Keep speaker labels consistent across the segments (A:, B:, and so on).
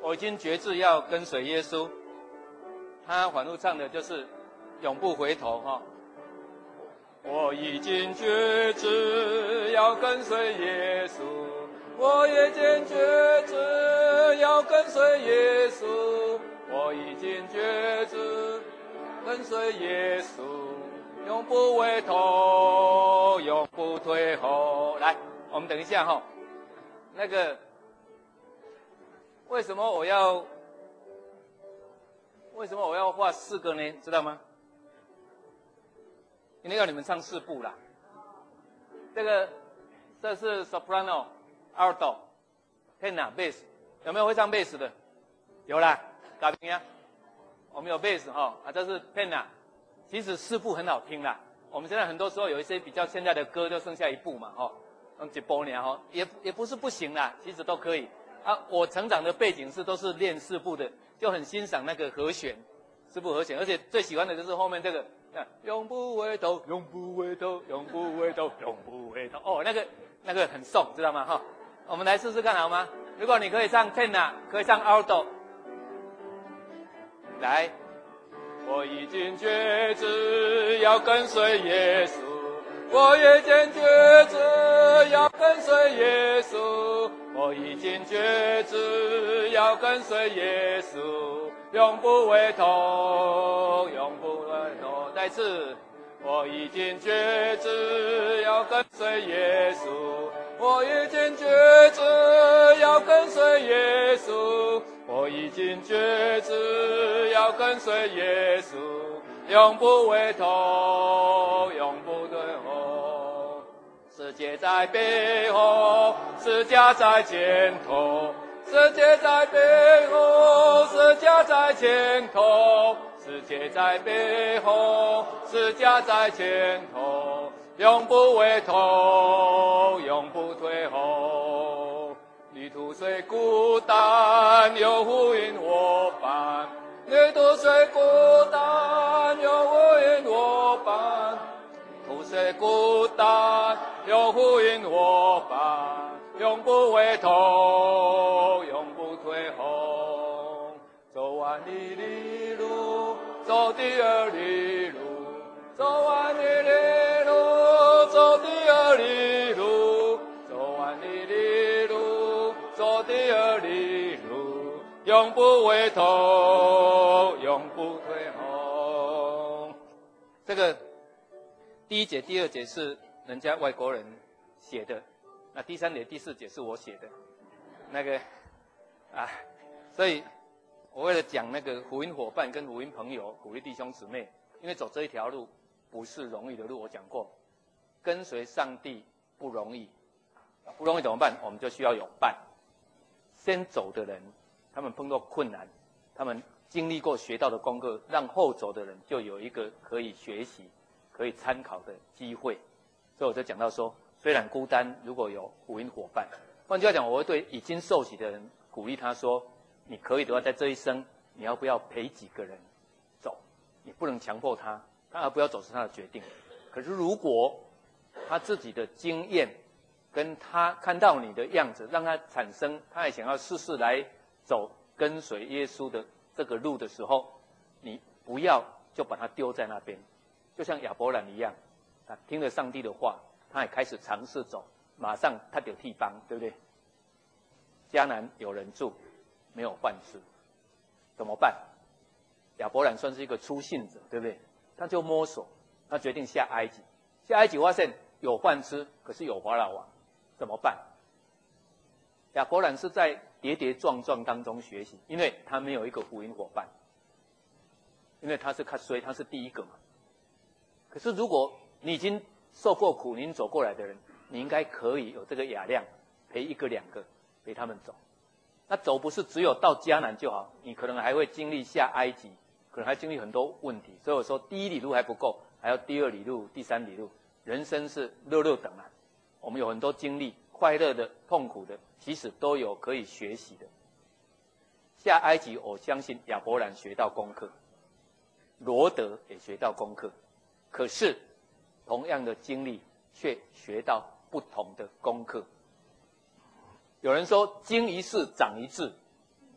A: 我已经决志要跟随耶稣。他反复唱的就是永不回头哈。我已经决志要跟随耶稣，我已经决志要跟随耶稣，我已经决志跟随耶稣，永不回头，永不退后。来，我们等一下哈，那个为什么我要画4个呢？知道吗？因为要你们唱4部啦。这是 soprano、alto、tenor、bass， 有没有会唱 bass 的？有啦，打平啊。我们有 bass 哈，这是 tenor。其实4部很好听啦。我们现在很多时候有一些比较现在的歌，就剩下1部嘛，哈，用1部呢，哈，也不是不行啦，其实都可以。我成长的背景都是练4部的，就很欣赏那个和弦，4部和弦，而且最喜欢的就是后面这个。永不回头，永不回头，永不回头，永不回头。哦，那个很送，知道吗？哈，我们来试试看好吗？如果你可以唱 tenor， 可以唱 alto， 来，我已经决志要跟随耶稣，我已经决志要跟随耶稣，我已经决志要跟随耶稣，永不回头，永不回头。再次，我已经决志要跟随耶稣，我已经决志要跟随耶稣，我已经决志要跟随耶稣，永不回头，永不退后。世界在背后，十架在前头，世界在背后，十架在前头，世界在背后，十架在前头，永不回头，永不退后。旅途虽孤单，有呼应我伴；旅途虽孤单，有呼应我伴；途虽孤单，有呼应我伴。永不回头，永不退后。走完一里路，走第二里路，走完一里路，走第二里路，走完一里路，走第二里路，永不回头，永不退后。这个第1节、第2节是人家外国人写的。那第3节、第4节是我写的，所以我为了讲那个福音伙伴跟福音朋友，鼓励弟兄姊妹，因为走这一条路不是容易的路，我讲过，跟随上帝不容易，不容易怎么办？我们就需要有伴。先走的人，他们碰到困难，他们经历过学到的功课，让后走的人就有一个可以学习、可以参考的机会。所以我就讲到说，虽然孤单，如果有福音伙伴，换句话讲，我会对已经受洗的人鼓励他说：你可以的话，在这一生，你要不要陪几个人走？你不能强迫他，他不要走是他的决定。可是如果他自己的经验跟他看到你的样子，让他产生他也想要试试来走跟随耶稣的这个路的时候，你不要就把他丢在那边，就像亚伯兰一样，他听了上帝的话。他也开始尝试走，马上他有地方，对不对？迦南有人住，没有饭吃，怎么办？亚伯兰算是一个初信者，对不对？他就摸索，他决定下埃及。下埃及发现有饭吃，可是有法老王，怎么办？亚伯兰是在跌跌撞撞当中学习，因为他没有一个福音伙伴，因为他是较衰，他是第一个嘛。可是如果你已经受过苦，您走过来的人，你应该可以有这个雅量，陪1个2个，陪他们走。那走不是只有到迦南就好，你可能还会经历下埃及，可能还经历很多问题。所以我说，第1里路还不够，还要第2里路、第3里路。人生是乐乐等啊，我们有很多经历，快乐的、痛苦的，其实都有可以学习的。下埃及，我相信亚伯兰学到功课，罗德也学到功课，可是同样的经历，却学到不同的功课。有人说经一事长一智，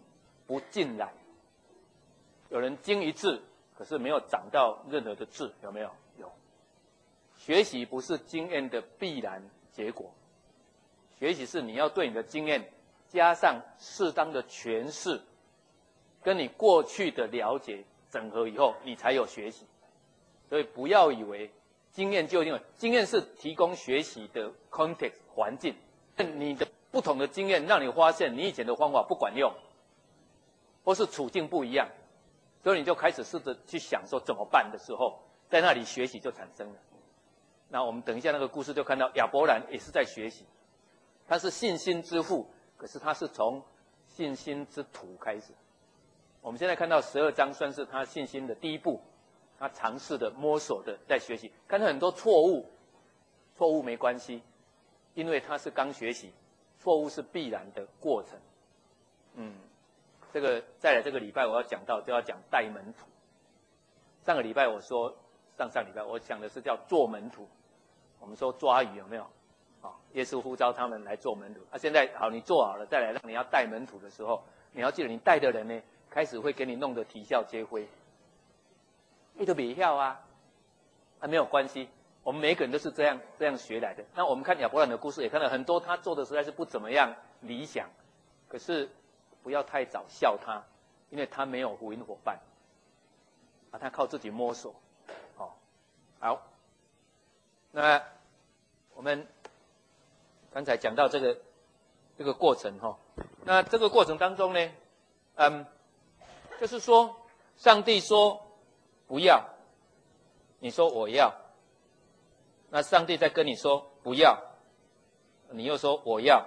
A: 不尽然。有人经一智，可是没有长到任何的智，有没有？有。学习不是经验的必然结果，学习是你要对你的经验加上适当的诠释，跟你过去的了解整合以后，你才有学习。所以不要以为经验就一定有，经验是提供学习的 context 环境。你的不同的经验让你发现你以前的方法不管用，或是处境不一样，所以你就开始试着去想说怎么办的时候，在那里学习就产生了。那我们等一下那个故事就看到亚伯兰也是在学习，他是信心之父，可是他是从信心之土开始。我们现在看到12章算是他信心的第一步，他尝试的摸索的在学习，看到很多错误没关系，因为他是刚学习，错误是必然的过程。这个再来这个礼拜我要讲到就要讲带门徒。上个礼拜我说上礼拜我讲的是叫做门徒，我们说抓鱼有没有？耶稣呼召他们来做门徒。现在好，你做好了，再来让你要带门徒的时候，你要记得你带的人呢，开始会给你弄得啼笑皆非。你都别笑啊，没有关系，我们每一个人都是这样学来的。那我们看亚伯兰的故事，也看到很多他做的实在是不怎么样理想，可是不要太早笑他，因为他没有福音伙伴，他靠自己摸索。好，那我们刚才讲到这个过程那这个过程当中呢，就是说上帝说不要，你说我要，那上帝在跟你说不要，你又说我要，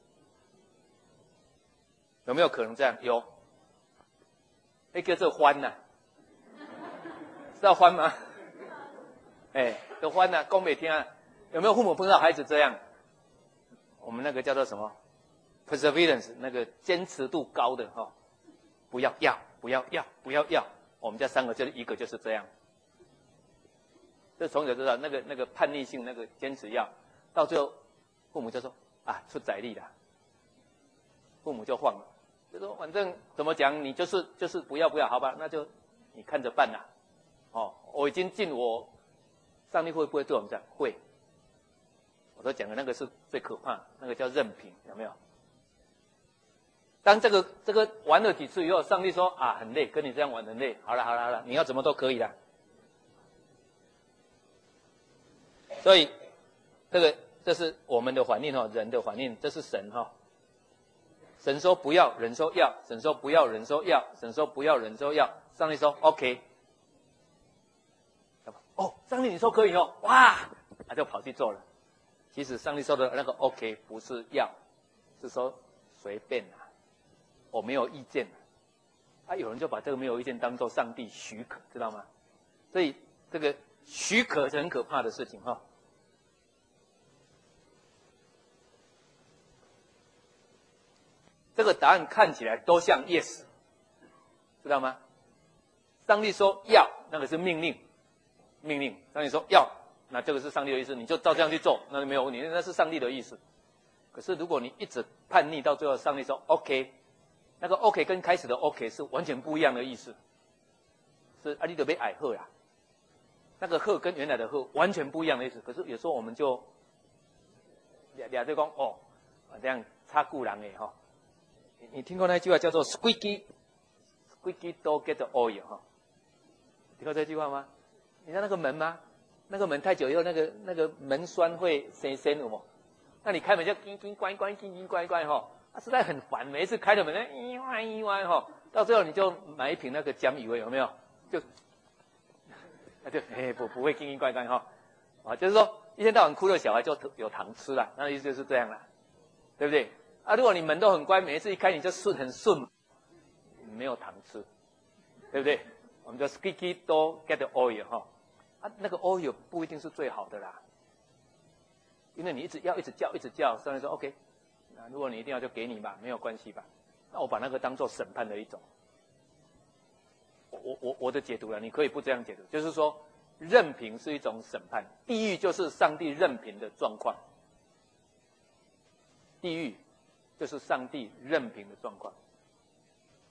A: 有没有可能这样？有。那个这欢呐，知道欢吗？这欢呐，讲不听啊。有没有父母碰到孩子这样？我们那个叫做什么 ？perseverance， 那个坚持度高的不要，不要。我们家3个就是一个就是这样。就从小知道那个叛逆性，那个坚持要，到最后父母就说出宰力了，父母就放了，就说反正怎么讲你就是不要，好吧，那就你看着办啦。我已经尽我，上帝会不会对我们这样？会。我都讲的那个是最可怕，那个叫任凭，有没有？当这个玩了几次以后，上帝说很累，跟你这样玩很累，好了，你要怎么都可以啦。所以这是我们的反应人的反应，这是神神说不要，人说要；神说不要，人说要；神说不要，人说要。上帝说 OK， 上帝你说可以哇，他就跑去做了。其实上帝说的那个 OK 不是要，是说随便我没有意见有人就把这个没有意见当作上帝许可，知道吗？所以这个许可是很可怕的事情这个答案看起来都像 yes， 知道吗？上帝说要，那个是命令。上帝说要，那这个是上帝的意思，你就照这样去做，那就没有问题，那是上帝的意思。可是如果你一直叛逆到最后，上帝说 OK， 那个 OK 跟开始的 OK 是完全不一样的意思，是你就被矮喝啦。那个喝跟原来的喝完全不一样的意思。可是有时候我们就俩就讲这样差故人你听过那句话叫做 squeaky door get oil 听过这句话吗？你知道那个门吗？那个门太久以后，那个门栓会生有没有？那你开门就叮叮关关，叮叮关关实在很烦。每一次开了门一弯到最后你就买一瓶那个姜鱼味，有没有？就不会叮叮关关就是说一天到晚哭的小孩就有糖吃了，那意思就是这样了，对不对？如果你门都很乖，每一次一开你就很顺，没有糖吃，对不对？我们叫 squeaky door get oil 那个 oil 不一定是最好的啦，因为你一直叫，上帝说 OK， 那如果你一定要就给你吧，没有关系吧。那我把那个当作审判的一种，我的解读了，你可以不这样解读，就是说任凭是一种审判，地狱就是上帝任凭的状况，地狱就是上帝任凭的状况。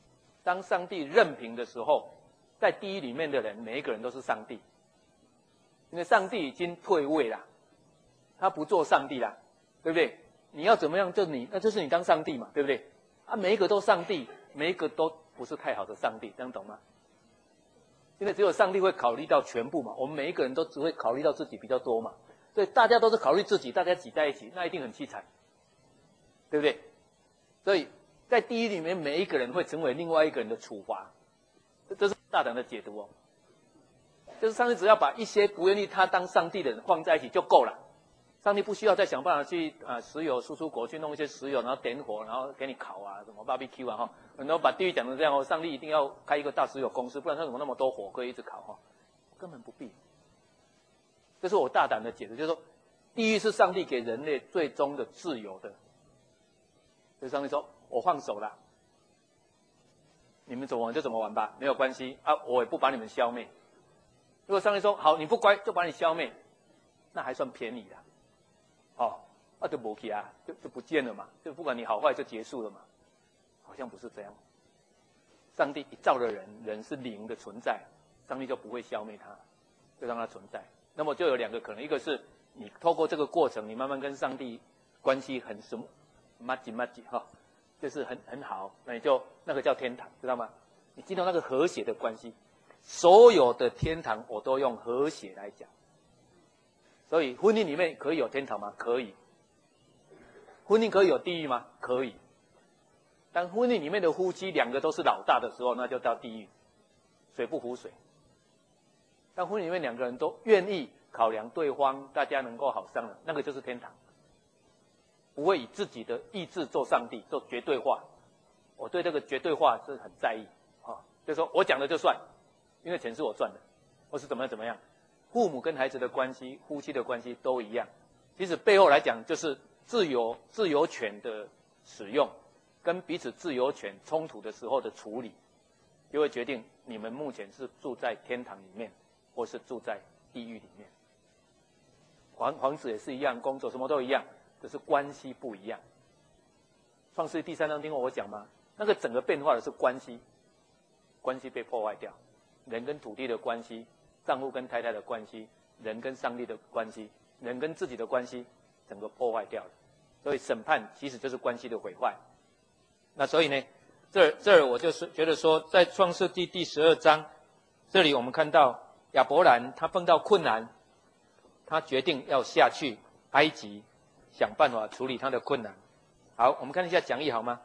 A: 当上帝任凭的时候，在地狱里面的人，每一个人都是上帝，因为上帝已经退位了，他不做上帝了，对不对？你要怎么样，那就是你当上帝嘛，对不对？啊，每一个都上帝，每一个都不是太好的上帝，这样懂吗？因为只有上帝会考虑到全部嘛，我们每一个人都只会考虑到自己比较多嘛，所以大家都是考虑自己，大家挤在一起，那一定很凄惨，对不对？所以在地狱里面，每一个人会成为另外一个人的处罚，这是大胆的解读哦。就是上帝只要把一些不愿意他当上帝的人放在一起就够了，上帝不需要再想办法去石油输出国去弄一些石油，然后点火，然后给你烤啊，什么 barbecue 啊哈，然后把地狱讲成这样哦，上帝一定要开一个大石油公司，不然他怎么那么多火可以一直烤哈？根本不必。这是我大胆的解读，就是说，地狱是上帝给人类最终的自由的。所以上帝说：“我放手了，你们怎么玩就怎么玩吧，没有关系啊，我也不把你们消灭。”如果上帝说：“好，你不乖就把你消灭”，那还算便宜啦。哦，那就没去啊，就不见了嘛，就不管你好坏就结束了嘛。好像不是这样。上帝一造了人，人是灵的存在，上帝就不会消灭他，就让他存在。那么就有两个可能，一个是你透过这个过程，你慢慢跟上帝关系很什么麻吉哈，就是很好，那个叫天堂，知道吗？你进到那个和谐的关系，所有的天堂我都用和谐来讲。所以婚姻里面可以有天堂吗？可以。婚姻可以有地狱吗？可以。当婚姻里面的夫妻两个都是老大的时候，那就到地狱，水不服水。当婚姻里面两个人都愿意考量对方，大家能够好商量，那个就是天堂。不会以自己的意志做上帝，做绝对化。我对这个绝对化是很在意啊，就是说我讲的就算，因为钱是我赚的，或是怎么样。父母跟孩子的关系，夫妻的关系都一样。其实背后来讲，就是自由权的使用，跟彼此自由权冲突的时候的处理，就会决定你们目前是住在天堂里面，或是住在地狱里面。皇子也是一样，工作什么都一样，只是关系不一样。创世记第3章听过我讲吗？那个整个变化的是关系被破坏掉，人跟土地的关系，丈夫跟太太的关系，人跟上帝的关系，人跟自己的关系，整个破坏掉了。所以审判其实就是关系的毁坏。那所以呢，这儿我就是觉得说，在创世纪第12章，这里我们看到亚伯兰他碰到困难，他决定要下去埃及，想办法处理他的困难。好，我们看一下讲义好吗？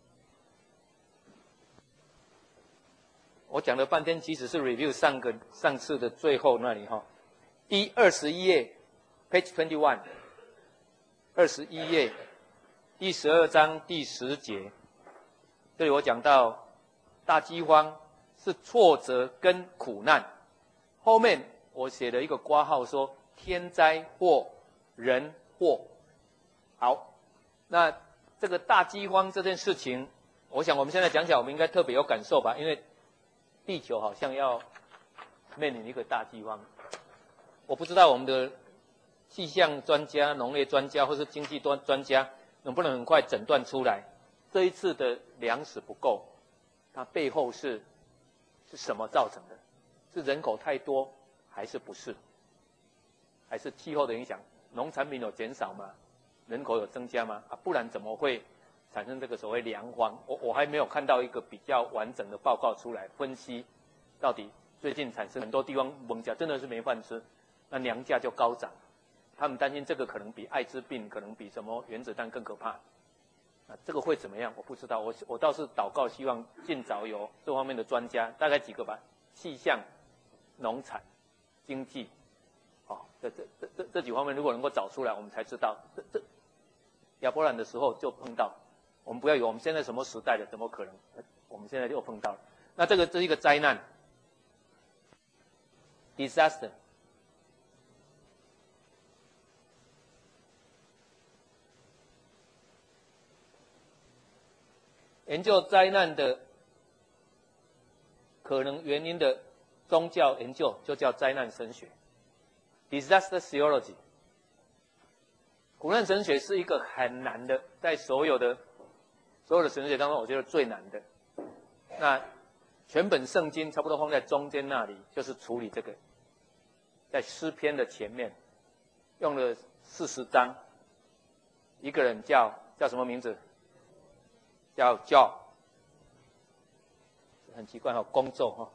A: 我讲了半天，其实是 review 上次的最后那里哈，第21页 ，page 21， 21页，第12章第10节，这里我讲到大饥荒是挫折跟苦难，后面我写了一个括号说天灾或人祸。好，那这个大饥荒这件事情，我想我们现在讲起来，我们应该特别有感受吧，因为地球好像要面临一个大饥荒。我不知道我们的气象专家、农业专家或是经济专家能不能很快诊断出来，这一次的粮食不够，它背后是什么造成的？是人口太多，还是不是？还是气候的影响？农产品有减少吗？人口有增加吗？不然怎么会产生这个所谓粮荒？我还没有看到一个比较完整的报告出来分析，到底最近产生很多地方蚊子真的是没饭吃，那粮价就高涨。他们担心这个可能比艾滋病，可能比什么原子弹更可怕。这个会怎么样？我不知道。我倒是祷告，希望尽早有这方面的专家，大概几个吧：气象、农产、经济。这几方面如果能够找出来，我们才知道。亚伯兰的时候就碰到，我们不要以为我们现在什么时代了，怎么可能？我们现在就碰到了。那这是一个灾难 ，disaster。研究灾难的可能原因的宗教研究就叫灾难神学 （disaster theology）。苦难神学是一个很难的，在所有的神学当中，我觉得最难的。 那全本圣经差不多放在中间那里，就是处理这个，在诗篇的前面用了40章，一个人叫什么名字？叫很奇怪哈，公咒哈。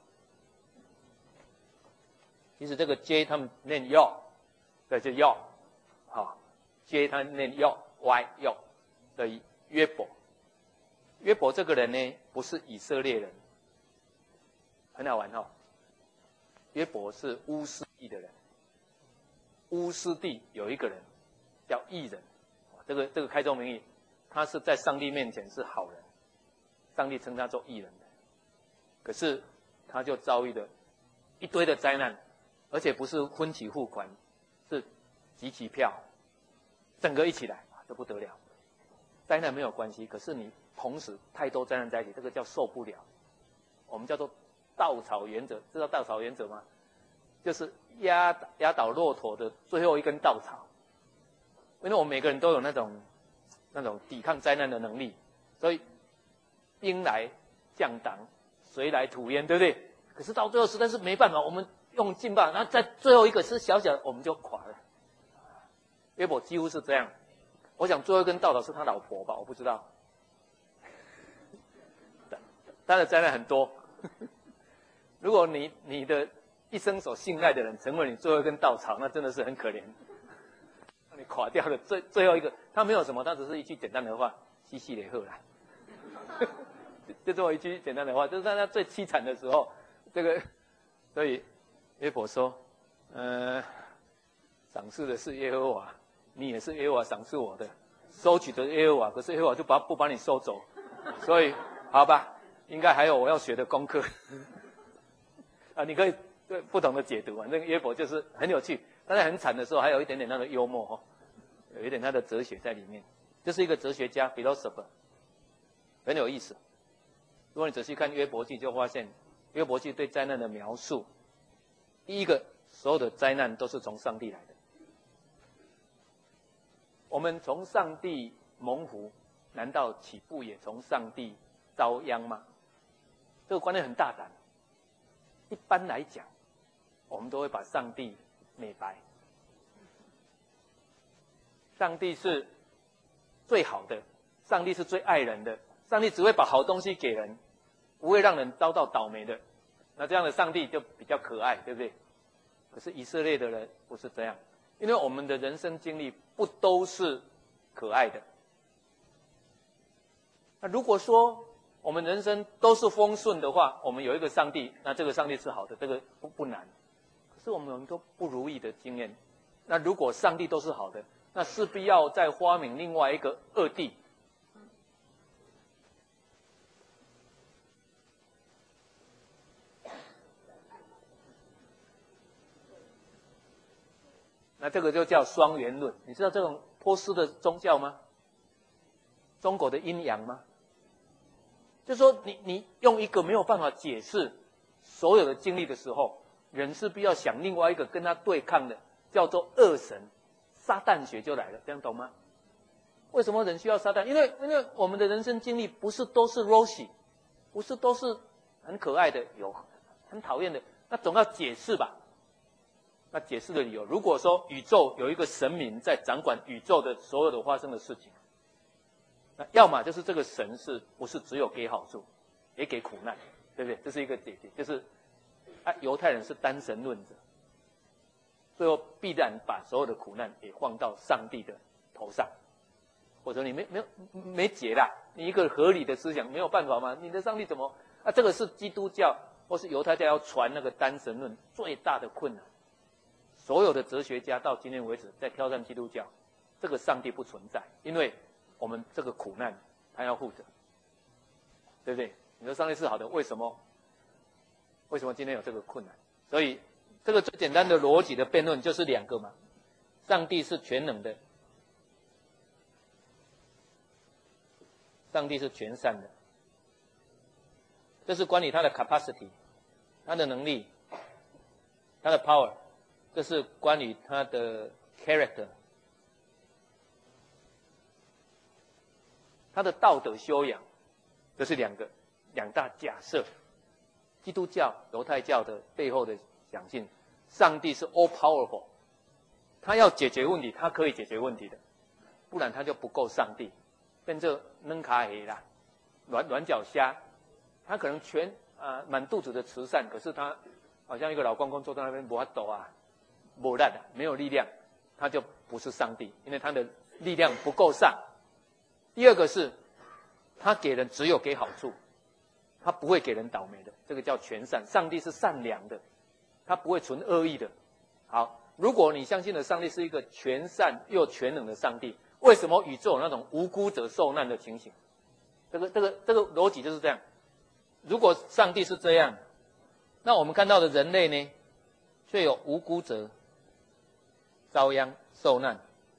A: 其实这个 J 他们念要，对，就要，好 ，J 他念要 Y 要的约伯。约伯这个人呢，不是以色列人，很好玩哈。约伯是乌斯地的人，乌斯地有一个人叫义人，这个开宗明义，他是在上帝面前是好人，上帝称他做义人的。可是他就遭遇了一堆的灾难，而且不是分期付款，是集期票，整个一起来，这不得了。灾难没有关系，可是你同时太多灾难在一起，这个叫受不了。我们叫做稻草原则，知道稻草原则吗？就是压倒骆驼的最后一根稻草。因为我们每个人都有那种抵抗灾难的能力，所以兵来将挡，水来土掩，对不对？可是到最后实在是没办法，我们用尽办法，然后在最后一个是小小的，我们就垮了。约伯几乎是这样。我想最后一根稻草是他老婆吧，我不知道。他的灾难很多。如果你的一生所信赖的人成为你最后一根稻草，那真的是很可怜，让你垮掉的最后一个。他没有什么，他只是一句简单的话，西西雷赫啦，就这么一句简单的话，就是在他最凄惨的时候，所以约伯说，赏赐的是耶和华，你也是耶和华赏赐我的，收取的耶和华，可是耶和华就不把你收走，所以好吧。应该还有我要学的功课啊！你可以对不同的解读啊。那个约伯就是很有趣，但是很惨的时候还有一点点他的幽默哈，有一点他的哲学在里面。这是一个哲学家 philosopher， 很有意思。如果你仔细看约伯记，就发现约伯记对灾难的描述，第一个，所有的灾难都是从上帝来的。我们从上帝蒙福，难道岂不也从上帝遭殃吗？这个观念很大胆。一般来讲，我们都会把上帝美白。上帝是最好的，上帝是最爱人的，上帝只会把好东西给人，不会让人遭到倒霉的。那这样的上帝就比较可爱，对不对？可是以色列的人不是这样，因为我们的人生经历不都是可爱的。那如果说我们人生都是丰顺的话，我们有一个上帝，那这个上帝是好的，这个不难。可是我们有很多不如意的经验，那如果上帝都是好的，那势必要再发明另外一个恶帝。那这个就叫双元论。你知道这种波斯的宗教吗？中国的阴阳吗？就是说你用一个没有办法解释所有的经历的时候，人是必要想另外一个跟他对抗的，叫做恶神，撒旦学就来了，这样懂吗？为什么人需要撒旦？因为我们的人生经历不是都是 rosy， 不是都是很可爱的，有很讨厌的，那总要解释吧。那解释的理由，如果说宇宙有一个神明在掌管宇宙的所有的发生的事情，那要么就是这个神是不是只有给好处，也给苦难，对不对？这是一个解决，就是犹太人是单神论者，最后必然把所有的苦难也放到上帝的头上，或者你没解啦，你一个合理的思想没有办法吗？你的上帝怎么？这个是基督教或是犹太教要传那个单神论最大的困难。所有的哲学家到今天为止在挑战基督教，这个上帝不存在，因为我们这个苦难他要负责，对不对？你说上帝是好的，为什么今天有这个困难？所以这个最简单的逻辑的辩论就是两个嘛，上帝是全能的，上帝是全善的，这是关于他的 capacity， 他的能力，他的 power， 这是关于他的 character， 他的道德修养，这是两个。 两大假设。基督教、犹太教的背后的想信，上帝是 all powerful， 他要解决问题，他可以解决问题的，不然他就不够上帝，变成扔卡黑啦，软脚虾，他可能满肚子的慈善，可是他好像一个老公公坐在那边没法抖啊，没力啊，没有力量，他就不是上帝，因为他的力量不够上。第二个是，他给人只有给好处，他不会给人倒霉的，这个叫全善。上帝是善良的，他不会存恶意的。好，如果你相信的上帝是一个全善又全能的上帝，为什么宇宙有那种无辜者受难的情形？这个逻辑就是这样。如果上帝是这样，那我们看到的人类呢，却有无辜者遭殃受难。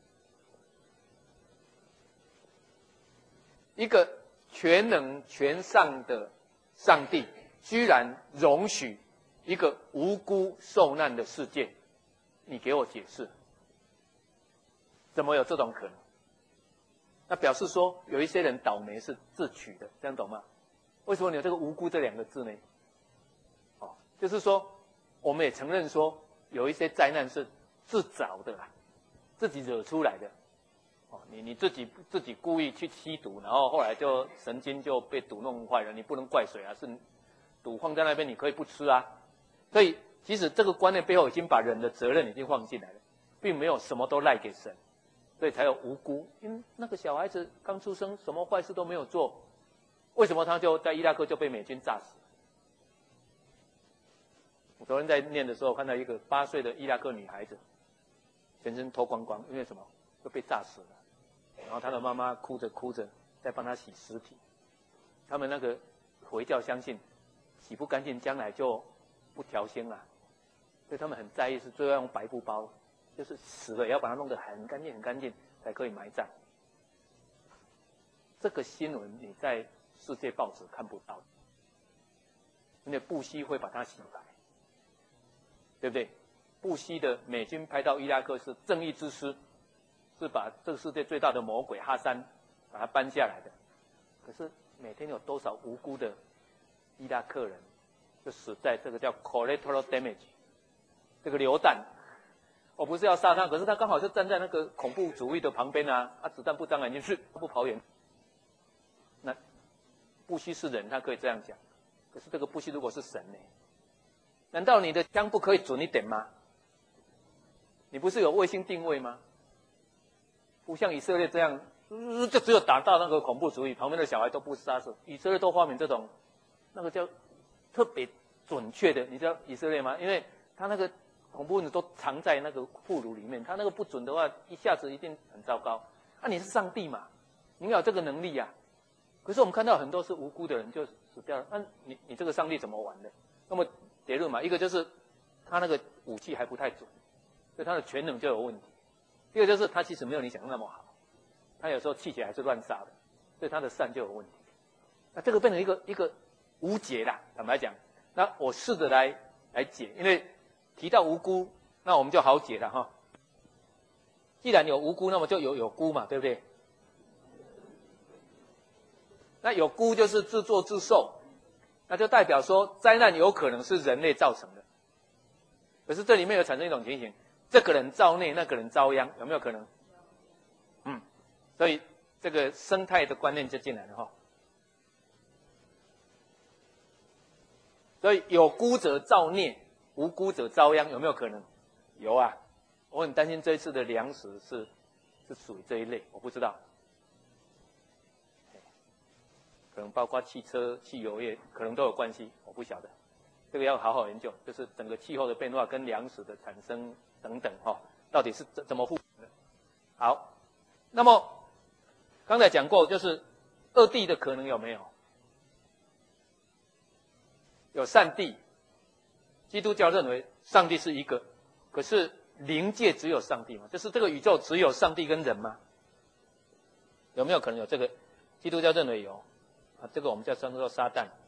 A: 一个全能全善的上帝，居然容许一个无辜受难的世界，你给我解释，怎么有这种可能？那表示说，有一些人倒霉是自取的，这样懂吗？为什么你有这个无辜这两个字呢？哦，就是说，我们也承认说，有一些灾难是自找的啦，自己惹出来的。哦，你自己故意去吸毒，然后后来就神经就被毒弄坏了，你不能怪谁啊？是毒放在那边，你可以不吃啊。所以，其实这个观念背后已经把人的责任已经放进来了，并没有什么都赖给神，所以才有无辜。因为那个小孩子刚出生，什么坏事都没有做，为什么他就在伊拉克就被美军炸死？我昨天在念的时候看到一个8岁的伊拉克女孩子，全身脱光光，因为什么？就被炸死了。然后他的妈妈哭着哭着在帮他洗尸体。他们那个回教相信，洗不干净将来就不调仙了，所以他们很在意，是最后用白布包，就是死了也要把它弄得很干净很干净才可以埋葬。这个新闻你在世界报纸看不到，因为布希会把它洗白，对不对？布希的美军派到伊拉克是正义之师，是把这个世界最大的魔鬼哈桑把它搬下来的。可是每天有多少无辜的伊拉克人就死在这个叫 collateral damage 这个流弹，我不是要杀他，可是他刚好就站在那个恐怖主义的旁边啊，子弹不长眼睛，是不跑远。那布希是人，他可以这样讲，可是这个布希如果是神呢？难道你的枪不可以准一点吗？你不是有卫星定位吗？不像以色列这样，就只有打到那个恐怖主义，旁边的小孩都不杀死。以色列都发明这种，那个叫特别准确的，你知道以色列吗？因为他那个恐怖分子都藏在那个俘虏里面，他那个不准的话，一下子一定很糟糕。啊，你是上帝嘛，你有这个能力呀。可是我们看到很多是无辜的人就死掉了，那你这个上帝怎么玩的？那么结论嘛，一个就是他那个武器还不太准，所以他的全能就有问题。第二个就是他其实没有你想的那么好，他有时候气起来是乱杀的，所以他的善就有问题。那这个变成一个无解啦，坦白讲。那我试着来解，因为提到无辜，那我们就好解了哈。既然有无辜，那么就有辜嘛，对不对？那有辜就是自作自受，那就代表说灾难有可能是人类造成的。可是这里面有产生一种情形，这个人造孽，那个人遭殃，有没有可能？所以这个生态的观念就进来了哈。所以有辜者造孽，无辜者遭殃，有没有可能？有啊。我很担心这一次的粮食是属于这一类，我不知道。可能包括汽车、汽油业，可能都有关系，我不晓得。这个要好好研究，就是整个气候的变化跟粮食的产生等等哈，到底是怎么互的？好，那么刚才讲过，就是二谛的可能有没有？有善谛，基督教认为上帝是一个，可是灵界只有上帝吗？就是这个宇宙只有上帝跟人吗？有没有可能有这个？基督教认为有。这个我们叫称作撒旦。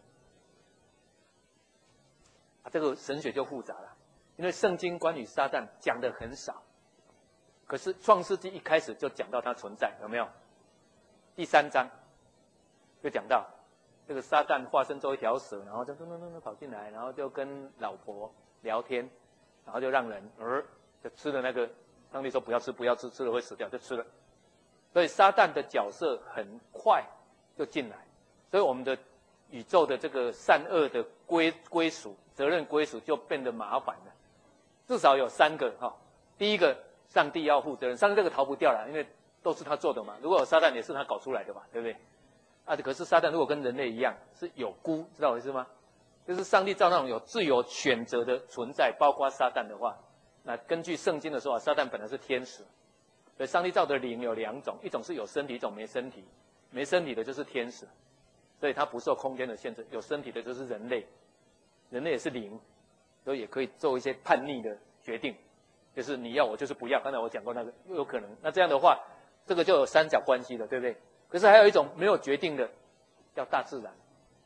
A: 这个神学就复杂了，因为圣经关于撒旦讲的很少，可是创世纪一开始就讲到它存在，有没有？第3章就讲到， 这个撒旦化身做一条蛇，然后就跑进来，然后就跟老婆聊天，然后就让人就吃了那个，上帝说不要吃，不要吃，吃了会死掉，就吃了。所以撒旦的角色很快就进来，所以我们的宇宙的这个善恶的归属、责任归属就变得麻烦了。至少有3个哈。第一个，上帝要负责任，上帝这个逃不掉了，因为都是他做的嘛。如果有撒旦，也是他搞出来的嘛，对不对？啊，可是撒旦如果跟人类一样是有辜，知道我意思吗？就是上帝造那种有自由选择的存在，包括撒旦的话，那根据圣经的说法，撒旦本来是天使，所以上帝造的灵有2种，一种是有身体，一种没身体。没身体的就是天使，所以他不受空间的限制；有身体的就是人类，人类也是灵，所以也可以做一些叛逆的决定，就是你要我就是不要。刚才我讲过那个又有可能，那这样的话，这个就有3角关系了，对不对？可是还有一种没有决定的，叫大自然。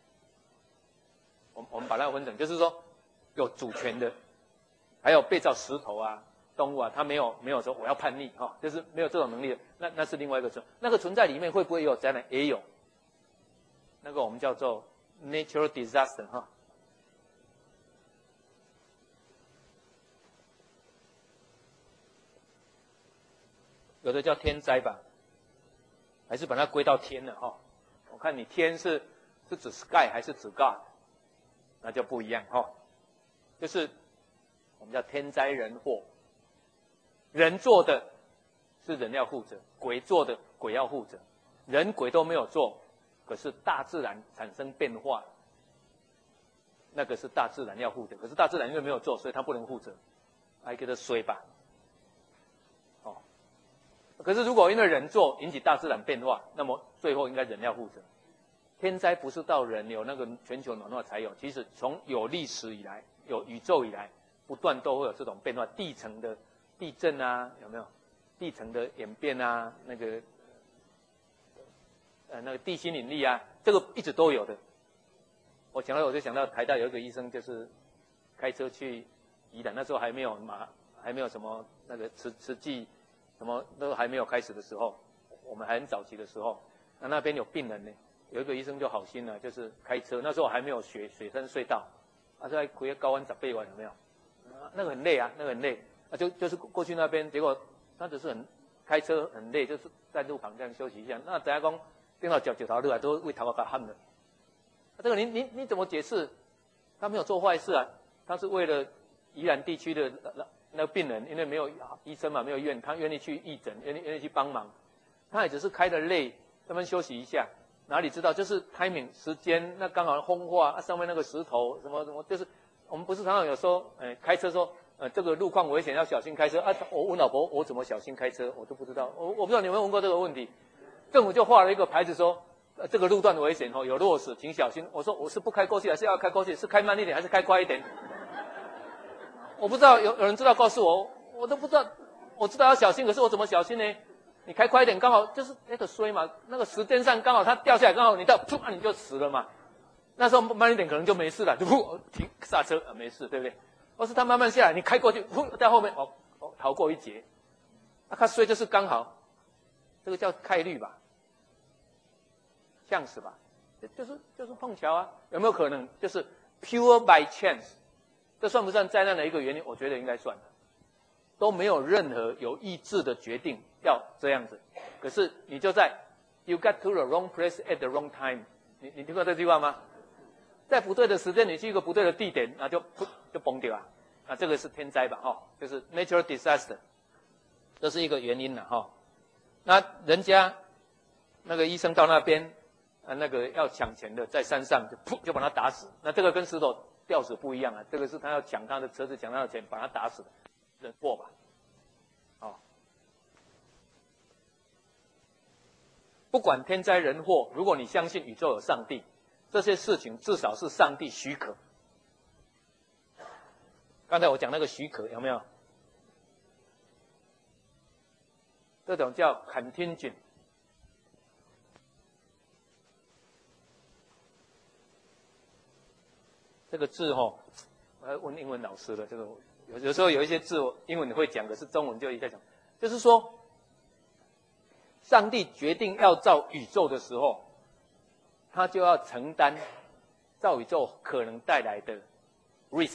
A: 我们把它分成，就是说有主权的，还有被造石头啊、动物啊，它没有说我要叛逆哈，就是没有这种能力的，那是另外一个存。那个存在里面会不会有灾难？也有。那个我们叫做 natural disaster 哈。有的叫天灾吧，还是把它归到天了哈。我看你天是指 sky 还是指 God， 那就不一样哈。就是我们叫天灾人祸，人做的是人要负责，鬼做的鬼要负责。人鬼都没有做，可是大自然产生变化，那个是大自然要负责。可是大自然因为没有做，所以他不能负责，还给他衰吧。哦，可是如果因为人做引起大自然变化，那么最后应该人要负责。天灾不是到人有那个全球暖化才有，其实从有历史以来，有宇宙以来，不断都会有这种变化。地层的地震啊，有没有？地层的演变啊，那个地心引力啊，这个一直都有的。我就想到台大有一个医生，就是开车去宜兰，那时候还没有什么那个慈济，什么都还没有开始的时候，我们还很早期的时候，那边有病人呢。有一个医生就好心了，就是开车，那时候还没有水深隧道，在开高湾18弯有没有？那个很累啊，那个很累，就是过去那边，结果他只是开车很累，就是在路旁这样休息一下。那等下讲电到脚头路啊，都为头发喊了。这个你怎么解释？他没有做坏事啊，他是为了宜兰地区的那个病人，因为没有医生嘛，没有医院，他愿意去义诊，愿意去帮忙，他也只是开得累，在那边休息一下。哪里知道就是 timing 时间，那刚好风化上面那个石头什么，就是我们不是常常有说，开车说，这个路况危险要小心开车啊。我问老婆，我怎么小心开车，我都不知道。我不知道你有没有问过这个问题。政府就画了一个牌子说，这个路段危险有落石，请小心。我说我是不开过去还是要开过去？是开慢一点还是开快一点？我不知道，有人知道告诉我，我都不知道。我知道要小心，可是我怎么小心呢？你开快一点，刚好就是那个衰嘛，那个时间上刚好它掉下来，刚好你到噗，你就死了嘛。那时候慢一点可能就没事了，就噗停刹车没事，对不对？或是它慢慢下来，你开过去，噗在后面逃过一劫。它衰就是刚好，这个叫概率吧，像是吧？就是碰巧啊，有没有可能就是 pure by chance？ 这算不算灾难的一个原因？我觉得应该算的。都没有任何有意志的决定要这样子，可是你就在 you got to the wrong place at the wrong time， 你听过这句话吗？在不对的时间，你去一个不对的地点，那就崩掉啊！啊，这个是天灾吧？就是 natural disaster， 这是一个原因了哈。那人家那个医生到那边，那个要抢钱的在山上就把他打死，那这个跟石头吊死不一样啊，这个是他要抢他的车子，抢他的钱，把他打死的。人祸吧，不管天灾人祸，如果你相信宇宙有上帝，这些事情至少是上帝许可。刚才我讲那个许可有没有？这种叫 contingent。这个字我要问英文老师了，这个。有时候有一些字英文你会讲，可是中文就一再讲。就是说，上帝决定要造宇宙的时候， 他就要承担造宇宙可能带来的 risk。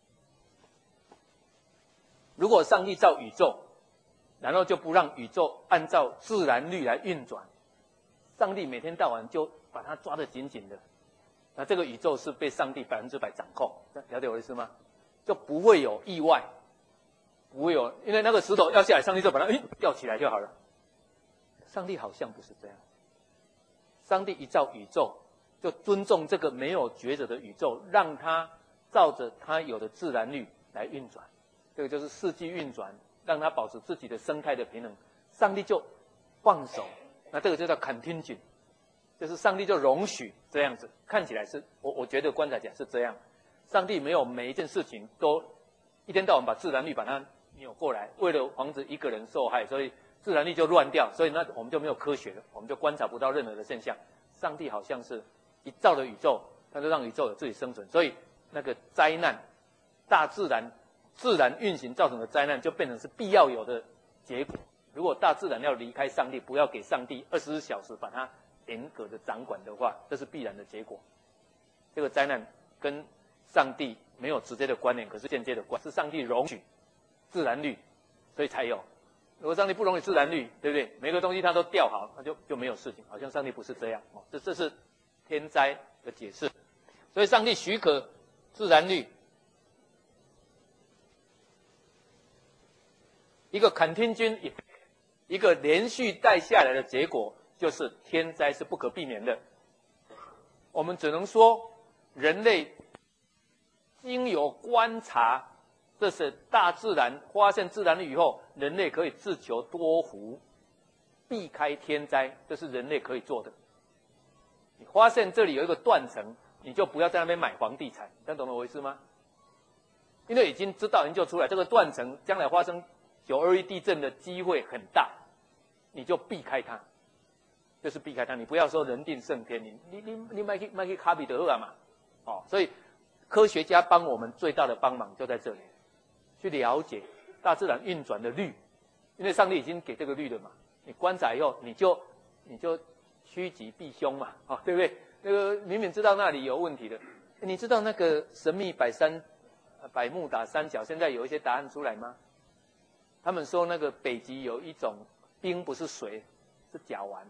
A: 如果上帝造宇宙，然后就不让宇宙按照自然律来运转，上帝每天到晚就把它抓得紧紧的，那这个宇宙是被上帝100%掌控，了解我的意思吗？就不会有意外，不会有，因为那个石头要下来，上帝就把它吊起来就好了。上帝好像不是这样，上帝一造宇宙，就尊重这个没有抉择的宇宙，让它照着它有的自然律来运转，这个就是四季运转，让它保持自己的生态的平衡。上帝就放手，那这个就叫 contingent， 就是上帝就容许这样子，看起来是我觉得观察起来是这样。上帝没有每一件事情都一天到晚把自然律把它扭过来，为了防止一个人受害，所以自然律就乱掉，所以那我们就没有科学了，我们就观察不到任何的现象。上帝好像是一造了宇宙，他就让宇宙有自己生存，所以那个灾难，大自然自然运行造成的灾难就变成是必要有的结果。如果大自然要离开上帝，不要给上帝24小时把它严格的掌管的话，这是必然的结果。这个灾难跟上帝没有直接的关联，可是间接的关，是上帝容许自然律，所以才有。如果上帝不容许自然律，对不对？每个东西它都调好，那就没有事情。好像上帝不是这样哦，这是天灾的解释。所以上帝许可自然律，一个 contingent effect， 一个连续带下来的结果，就是天灾是不可避免的。我们只能说，人类经由观察，这是大自然发现自然律以后，人类可以自求多福，避开天灾，这是人类可以做的。你发现这里有一个断层，你就不要在那边买房地产，这样懂了我意思吗？因为已经知道研究出来，这个断层将来发生921地震的机会很大，你就避开它，就是避开它。你不要说人定胜天，你卖去卡比德尔嘛，哦，所以科学家帮我们最大的帮忙就在这里，去了解大自然运转的律，因为上帝已经给这个律了嘛。你观察以后，你就趋吉避凶嘛，哦，对不对？那个明明知道那里有问题的，你知道那个神秘百慕达三角现在有一些答案出来吗？他们说那个北极有一种冰不是水，是甲烷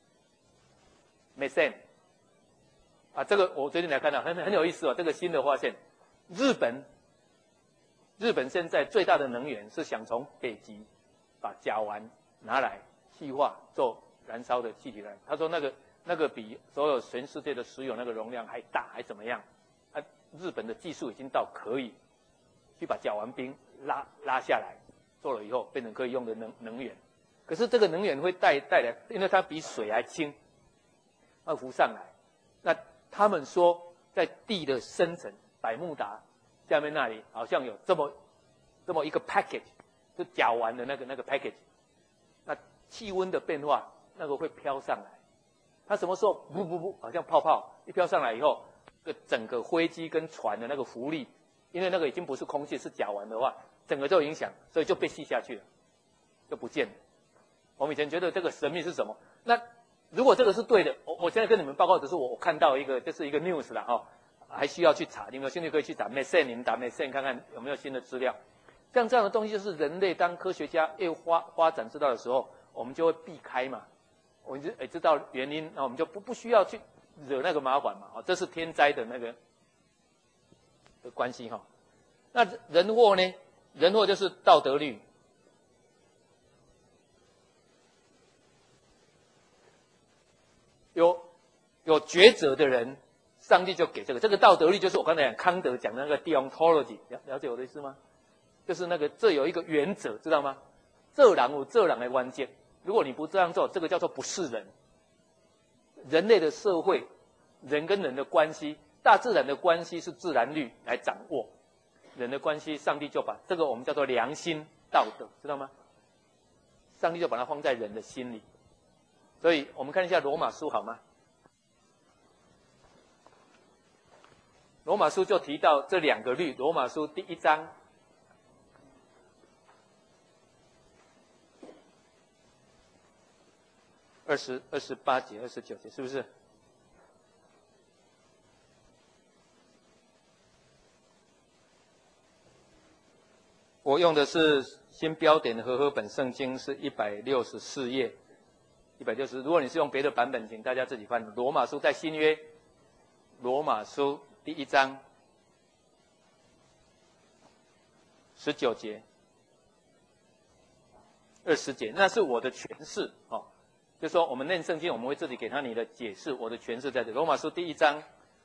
A: ，methane。啊，这个我最近才看到，很有意思哦，这个新的发现，日本现在最大的能源是想从北极把甲烷拿来气化做燃烧的气体来。他说那个比所有全世界的石油那个容量还大，还怎么样？啊，日本的技术已经到可以去把甲烷冰拉下来，做了以后变成可以用的能源。可是这个能源会带来，因为它比水还轻，它浮上来。那他们说，在地的深层，百慕达下面那里好像有这么一个 package， 就甲烷的那个 package。那气温的变化，那个会飘上来。它什么时候不，好像泡泡一飘上来以后，整个飞机跟船的那个浮力，因为那个已经不是空气，是甲烷的话，整个就影响，所以就被吸下去了，就不见了。我们以前觉得这个神秘是什么？那如果这个是对的，我现在跟你们报告，只是我看到一个，这是一个 news 啦，哈，还需要去查。你们有兴趣可以去查 methane， 你们打 methane 看看有没有新的资料。像这样的东西，就是人类当科学家越发展知道的时候，我们就会避开嘛。我们就知道原因，那我们就不需要去惹那个麻烦嘛。哦，这是天灾的那个的关系哈。那人祸呢？人祸就是道德律。有抉择的人，上帝就给这个道德律，就是我刚才讲康德讲的那个 deontology， 了解我的意思吗？就是那个这有一个原则，知道吗？这人有这人的关键，如果你不这样做，这个叫做不是人。人类的社会，人跟人的关系，大自然的关系是自然律来掌握，人的关系，上帝就把这个我们叫做良心道德，知道吗？上帝就把它放在人的心里。所以我们看一下罗马书好吗？罗马书就提到这两个律，罗马书第1章28节、29节，是不是？ 我用的是新标点和合本圣经，是164页，160。如果你是用别的版本，请大家自己翻。罗马书在新约，罗马书第1章19节、20节，那是我的诠释哦。就说我们念圣经，我们会自己给他你的解释。我的诠释在这。罗马书第1章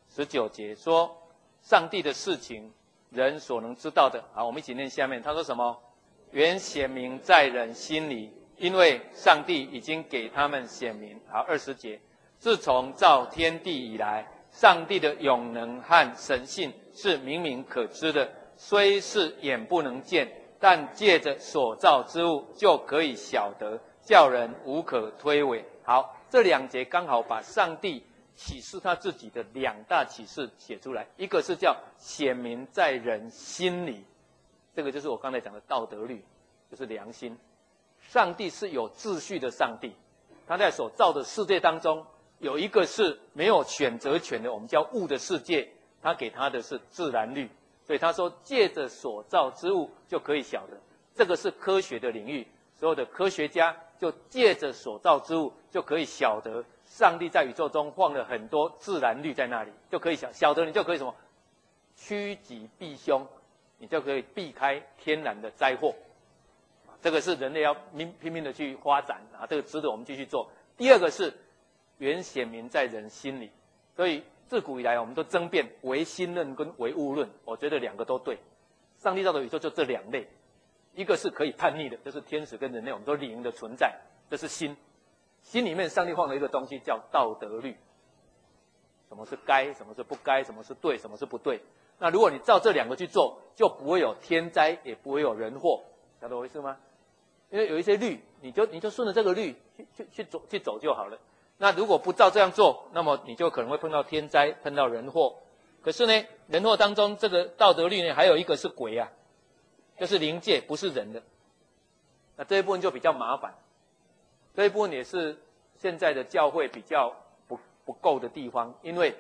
A: 19节说，上帝的事情，人所能知道的。好，我们一起念下面。他说什么？原显明在人心里，因为上帝已经给他们显明。好，20节。自从造天地以来，上帝的永能和神性是明明可知的，虽是眼不能见，但借着所造之物就可以晓得，叫人无可推诿。好，这2节刚好把上帝启示他自己的2大启示写出来，一个是叫显明在人心里，这个就是我刚才讲的道德律，就是良心。上帝是有秩序的上帝，他在所造的世界当中，有一个是没有选择权的，我们叫物的世界，他给他的是自然律。所以他说，借着所造之物就可以晓得，这个是科学的领域，所有的科学家就借着所造之物就可以晓得，上帝在宇宙中放了很多自然律在那里，就可以晓得，你就可以什么趋吉避凶，你就可以避开天然的灾祸。这个是人类要拼命的去发展啊，这个值得我们继续做。第2个是原显明在人心里，所以自古以来我们都争辩唯心论跟唯物论，我觉得2个都对。上帝造的宇宙就这2类，一个是可以叛逆的，就是天使跟人类，我们说灵的存在，这是心。心里面上帝放了一个东西叫道德律，什么是该，什么是不该，什么是对，什么是不对。那如果你照这2个去做，就不会有天灾，也不会有人祸，晓得我意思吗？因为有一些律，你就顺着这个律去走就好了。那如果不照这样做，那么你就可能会碰到天灾，碰到人祸。可是呢，人祸当中这个道德律呢，还有一个是鬼啊，就是灵界，不是人的。那这一部分就比较麻烦，这一部分也是现在的教会比较不够的地方，因为，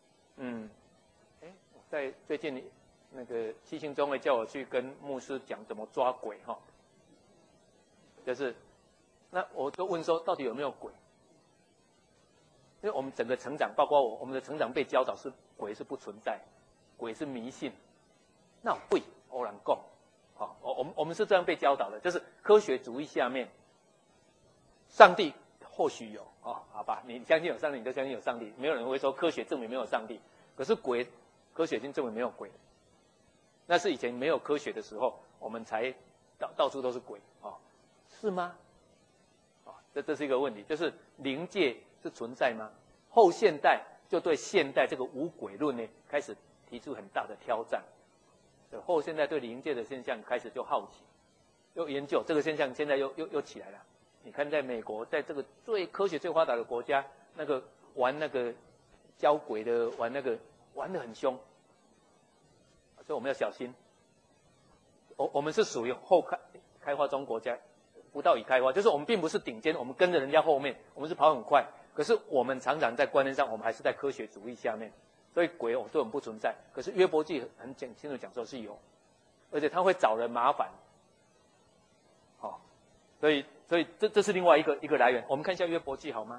A: 在最近那个七星中会叫我去跟牧师讲怎么抓鬼哈，就是，那我就问说到底有没有鬼？因为我们整个成长，包括我们的成长被教导是鬼是不存在，鬼是迷信，那鬼偶然讲，好，我们是这样被教导的，就是科学主义下面，上帝或许有哦，好吧，你相信有上帝，你就相信有上帝，没有人会说科学证明没有上帝，可是鬼，科学已经证明没有鬼，那是以前没有科学的时候，我们才到处都是鬼哦，是吗？啊，这是一个问题，就是灵界是存在吗？后现代就对现代这个无鬼论呢，开始提出很大的挑战。后现代对灵界的现象开始就好奇，又研究这个现象，现在又起来了。你看，在美国，在这个最科学最发达的国家，那个玩那个教鬼的，玩得很凶，所以我们要小心。我们是属于后开发中国家。不到已开发，就是我们并不是顶尖，我们跟着人家后面，我们是跑很快。可是我们常常在观念上，我们还是在科学主义下面，所以鬼对我们不存在。可是约伯记很清楚讲说是有，而且他会找人麻烦，好，所以这是另外一个来源。我们看一下约伯记好吗？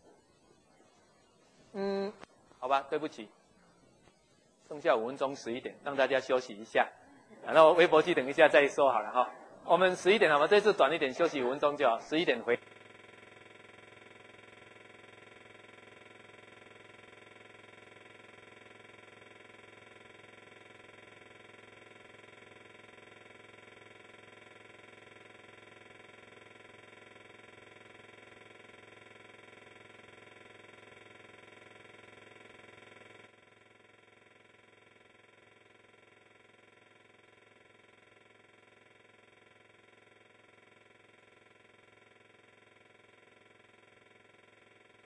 A: 好吧，对不起，剩下5分钟11点，让大家休息一下，然后约伯记等一下再说好了哈。我们11点好吗？这次短一点，休息5分钟就好，11点回。